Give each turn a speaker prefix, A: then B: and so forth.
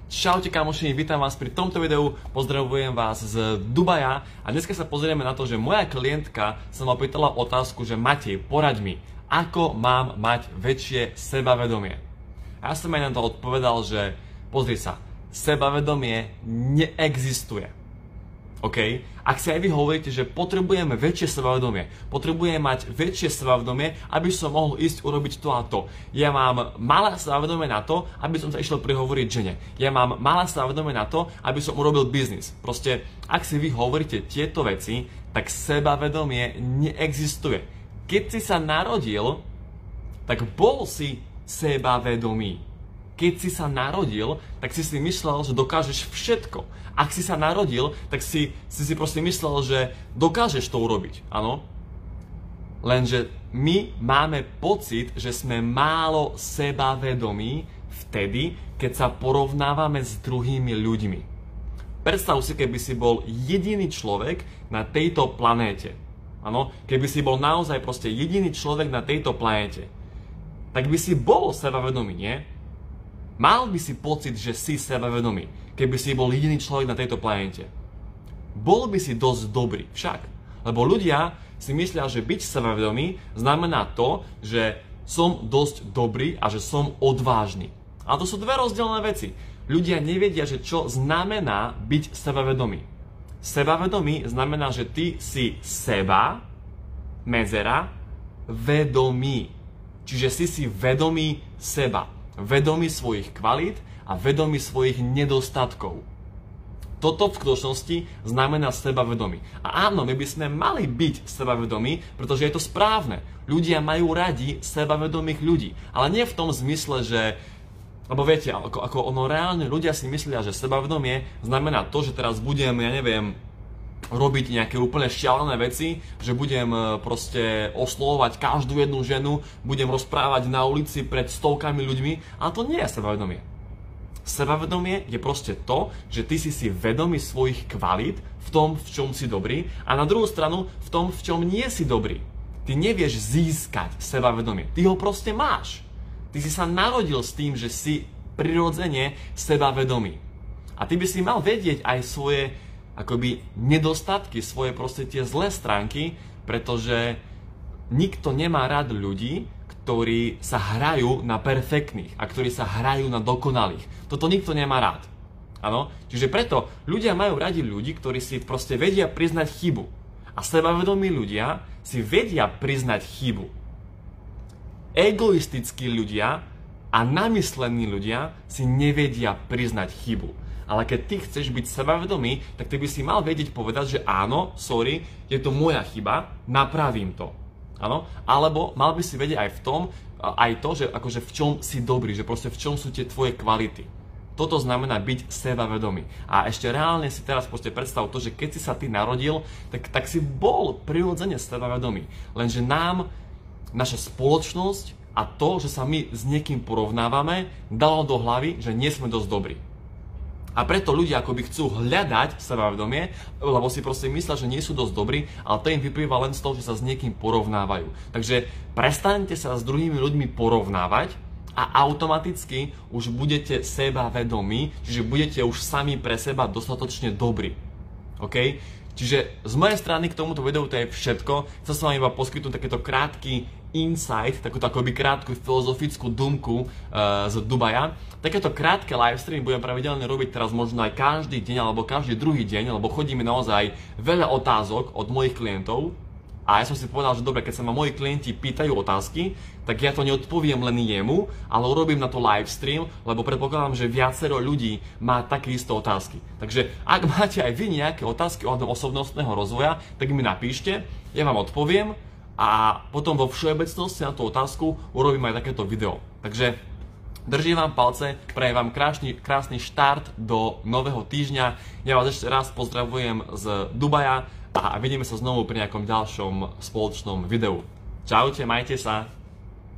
A: Čaute kamoši, vítam vás pri tomto videu, pozdravujem vás z Dubaja a dneska sa pozrieme na to, že moja klientka sa ma pýtala otázku, že Matej, poraď mi, ako mám mať väčšie sebavedomie. A ja som aj na to odpovedal, že pozri sa, sebavedomie neexistuje. OK? Ak si aj vy hovoríte, že potrebujeme väčšie sebavedomie, potrebujem mať väčšie sebavedomie, aby som mohol ísť urobiť to a to. Ja mám malé sebavedomie na to, aby som sa išiel prihovoriť žene. Ja mám malé sebavedomie na to, aby som urobil biznis. Proste, ak si vy hovoríte tieto veci, tak sebavedomie neexistuje. Keď si sa narodil, tak bol si sebavedomý. Keď si sa narodil, tak si myslel, že dokážeš všetko. Ak si sa narodil, tak si proste myslel, že dokážeš to urobiť. Áno? Lenže my máme pocit, že sme málo sebavedomí vtedy, keď sa porovnávame s druhými ľuďmi. Predstav si, keby si bol jediný človek na tejto planéte. Áno? Keby si bol naozaj proste jediný človek na tejto planéte. Tak by si bol sebavedomý, nie? Mal by si pocit, že si sebavedomý, keby si bol jediný človek na tejto planéte. Bol by si dosť dobrý však, lebo ľudia si myslia, že byť sebavedomý znamená to, že som dosť dobrý a že som odvážny. Ale to sú dve rozdielne veci. Ľudia nevedia, že čo znamená byť sebavedomý. Sebavedomý znamená, že ty si seba, medzera, vedomý. Čiže si vedomý seba. Vedomý svojich kvalít a vedomý svojich nedostatkov. Toto v skutočnosti znamená sebavedomý. A áno, my by sme mali byť sebavedomí, pretože je to správne. Ľudia majú radi sebavedomých ľudí. Ale nie v tom zmysle, že... Lebo viete, ako ono reálne ľudia si myslia, že sebavedomie znamená to, že teraz budem, ja neviem, robiť nejaké úplne šialené veci, že budem proste oslovovať každú jednu ženu, budem rozprávať na ulici pred stovkami ľuďmi, ale to nie je sebavedomie. Sebavedomie je proste to, že ty si vedomý svojich kvalít v tom, v čom si dobrý, a na druhú stranu v tom, v čom nie si dobrý. Ty nevieš získať sebavedomie, ty ho proste máš. Ty si sa narodil s tým, že si prirodzene sebavedomý. A ty by si mal vedieť aj svoje akoby nedostatky, svoje proste tie zlé stránky, pretože nikto nemá rád ľudí, ktorí sa hrajú na perfektných a ktorí sa hrajú na dokonalých. Toto nikto nemá rád. Áno? Čiže preto ľudia majú radi ľudí, ktorí si proste vedia priznať chybu. A sebavedomí ľudia si vedia priznať chybu. Egoistickí ľudia a namyslení ľudia si nevedia priznať chybu. Ale keď ty chceš byť sebavedomý, tak ty by si mal vedieť povedať, že áno, sorry, je to moja chyba, napravím to. Áno? Alebo mal by si vedieť aj v tom, aj to, že akože v čom si dobrý, že proste v čom sú tie tvoje kvality. Toto znamená byť sebavedomý. A ešte reálne si teraz proste predstav to, že keď si sa ty narodil, tak si bol prirodzene sebavedomý. Lenže nám naša spoločnosť a to, že sa my s niekým porovnávame, dalo do hlavy, že nie sme dosť dobrí. A preto ľudia akoby chcú hľadať sebavedomie, lebo si proste myslia, že nie sú dosť dobrí, ale to im vyplýva len z toho, že sa s niekým porovnávajú. Takže prestaňte sa s druhými ľuďmi porovnávať a automaticky už budete sebavedomí, čiže budete už sami pre seba dostatočne dobrí. OK? Čiže z mojej strany k tomuto videu to je všetko. Chcem sa vám iba poskytnúť takéto krátky insight, takúto akoby krátku filozofickú dumku z Dubaja. Takéto krátke livestreamy budem pravidelne robiť teraz možno aj každý deň alebo každý druhý deň, lebo chodíme naozaj veľa otázok od mojich klientov. A ja som si povedal, že dobre, keď sa ma moji klienti pýtajú otázky, tak ja to neodpoviem len jemu, ale urobím na to livestream, lebo predpokladám, že viacero ľudí má také isté otázky. Takže ak máte aj vy nejaké otázky ohľadom osobnostného rozvoja, tak mi napíšte, ja vám odpoviem a potom vo všeobecnosti na tú otázku urobím aj takéto video. Takže držím vám palce, prajem vám krásny štart do nového týždňa. Ja vás ešte raz pozdravujem z Dubaja a vidíme sa znovu pri nejakom ďalšom spoločnom videu. Čaute, majte sa!